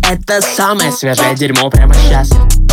это самое свежее дерьмо прямо сейчас.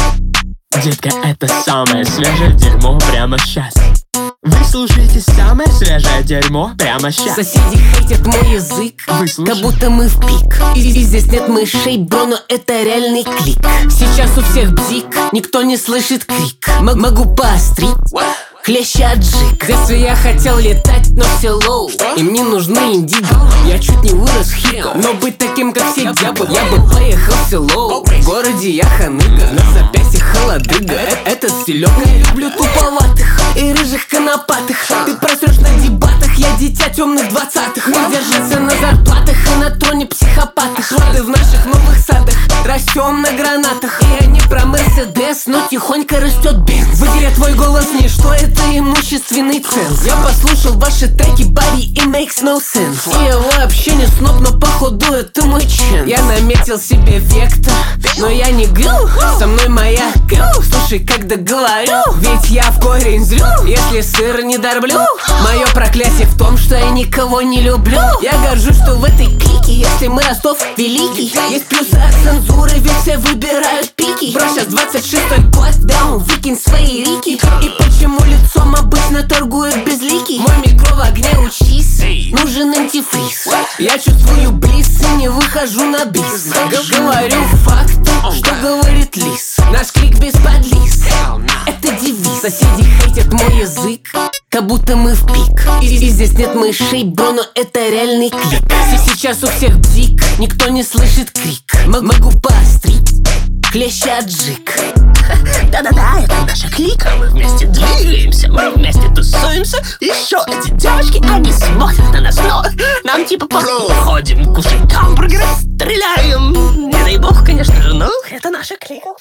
Детка, это самое свежее дерьмо прямо сейчас. Вы слушаете самое свежее дерьмо прямо сейчас. Соседи хейтят мой язык, как будто мы в пик. И здесь нет мышей, бро, но это реальный клик. Сейчас у всех бзик, никто не слышит крик. Могу поострить, хлеще аджик. В детстве я хотел летать, но все лоу, и мне нужны индиго. Я чуть не вырос в хико, но быть таким, как все, я бы поехал в село. В городе я ханыга, на запястье холодыга. Этот стилек я люблю туповатых и рыжих конопатых. Ты просрешь на дебатах, я дитя темных 20-х. Мы держимся на зарплатах и на троне психопатах. Роды в наших новых садах, растем на гранатах. И они про Мерседес, но тихонько растет Бенз. В игре твой голос ничто, это имущественный ценз. Я послушал ваши треки, Барри, и makes no sense. И я вообще не сноб, но походу это мой чен. Я наметил себе вектор, но я не гыл. Со мной моя гыл, слушай, когда говорю, ведь я в корень зрю, если сыр не дорблю. Мое проклятие в том, что я никого не люблю. Я горжусь, что в этой клике, если мы Ростов великий. Есть плюсы от цензуры, ведь все выбирают пики. Бро, сейчас 26-й год, даун, выкинь свои рики. И почему лицом обычно торгуют безликий? Мой микро в огне, учись, нужен антифриз. Я чувствую близ и не выхожу на бис. Говорю факты, что говорит лис. Наш клик без подлиз, это девиз. Соседи хейтят мой язык, как будто мы в пик. И здесь нет мышей, бро, но это реальный клик. Сейчас у всех бзик, никто не слышит крик. Могу поострить, хлеще аджик. Да-да-да, это наша клика. Мы вместе двигаемся, мы вместе тусуемся. Еще эти девочки, они смотрят на нас, но нам типа порой. Ходим, кушаем гамбургеры, стреляем. Не дай бог, конечно же, но это наша клика.